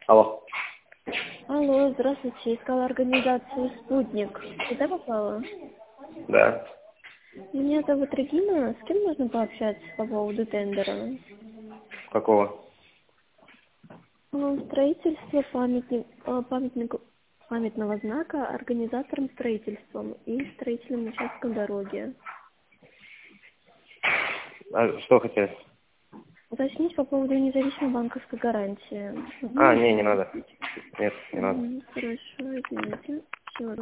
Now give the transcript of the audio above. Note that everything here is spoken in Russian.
Алло. Алло, здравствуйте. Искала организацию «Спутник». Куда попала? Да. Меня зовут Регина. С кем можно пообщаться по поводу тендера? Какого? Строительство памятного знака организатором строительством и строительным участком дороги. А что хотели? Уточнить по поводу независимой банковской гарантии. Не надо. Нет, не надо. Хорошо, извините. Всего